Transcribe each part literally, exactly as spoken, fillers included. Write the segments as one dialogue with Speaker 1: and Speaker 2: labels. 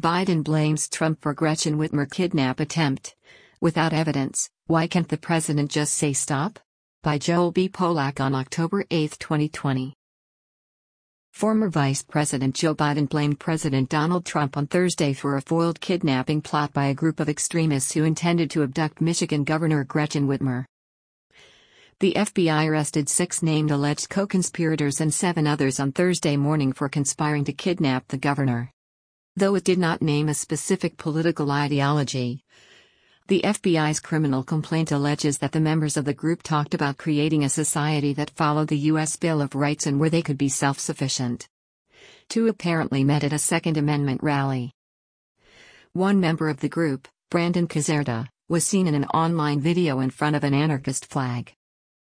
Speaker 1: Biden blames Trump for Gretchen Whitmer kidnap attempt. Without evidence, why can't the president just say stop? By Joel B. Polak on October eighth, twenty twenty. Former Vice President Joe Biden blamed President Donald Trump on Thursday for a foiled kidnapping plot by a group of extremists who intended to abduct Michigan Governor Gretchen Whitmer. The F B I arrested six named alleged co-conspirators and seven others on Thursday morning for conspiring to kidnap the governor. Though it did not name a specific political ideology, the F B I's criminal complaint alleges that the members of the group talked about creating a society that followed the U S Bill of Rights and where they could be self-sufficient. Two apparently met at a Second Amendment rally. One member of the group, Brandon Caserta, was seen in an online video in front of an anarchist flag.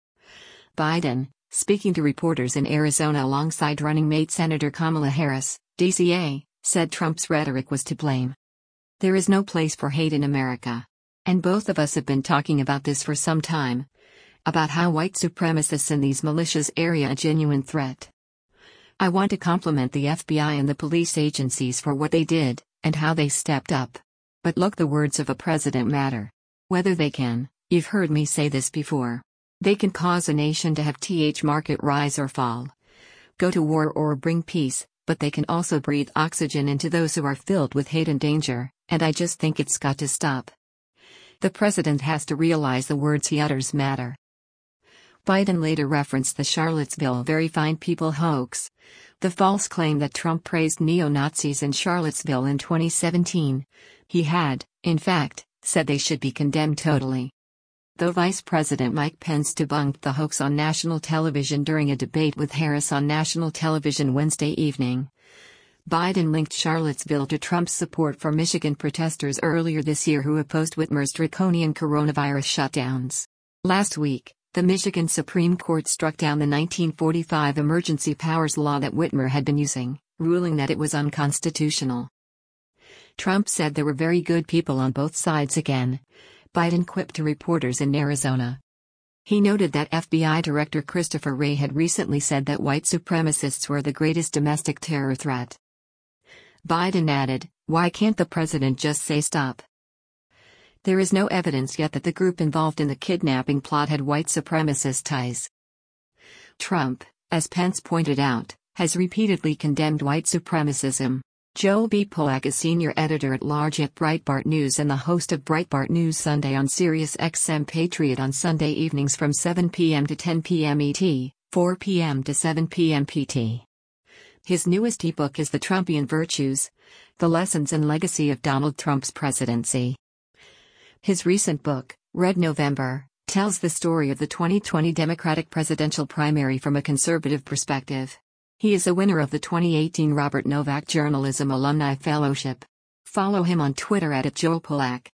Speaker 1: Biden, speaking to reporters in Arizona alongside running mate Senator Kamala Harris, D C A, said Trump's rhetoric was to blame. There is no place for hate in America. And both of us have been talking about this for some time. About how white supremacists in these militias are a genuine threat. I want to compliment the F B I and the police agencies for what they did, and how they stepped up. But look, the words of a president matter. Whether they can, you've heard me say this before. They can cause a nation to have th market rise or fall. Go to war or bring peace, but they can also breathe oxygen into those who are filled with hate and danger, and I just think it's got to stop. The president has to realize the words he utters matter. Biden later referenced the Charlottesville Very Fine People hoax, the false claim that Trump praised neo-Nazis in Charlottesville in twenty seventeen. He had, in fact, said they should be condemned totally. Though Vice President Mike Pence debunked the hoax on national television during a debate with Harris on national television Wednesday evening, Biden linked Charlottesville to Trump's support for Michigan protesters earlier this year who opposed Whitmer's draconian coronavirus shutdowns. Last week, the Michigan Supreme Court struck down the nineteen forty-five emergency powers law that Whitmer had been using, ruling that it was unconstitutional. Trump said there were very good people on both sides again, Biden quipped to reporters in Arizona. He noted that F B I Director Christopher Wray had recently said that white supremacists were the greatest domestic terror threat. Biden added, "Why can't the president just say stop?" There is no evidence yet that the group involved in the kidnapping plot had white supremacist ties. Trump, as Pence pointed out, has repeatedly condemned white supremacism. Joel B. Polak is senior editor-at-large at Breitbart News and the host of Breitbart News Sunday on Sirius X M Patriot on Sunday evenings from seven p m to ten p m E T, four p m to seven p m P T. His newest ebook is The Trumpian Virtues: The Lessons and Legacy of Donald Trump's Presidency. His recent book, Red November, tells the story of the twenty twenty Democratic presidential primary from a conservative perspective. He is a winner of the twenty eighteen Robert Novak Journalism Alumni Fellowship. Follow him on Twitter at Joel Polak.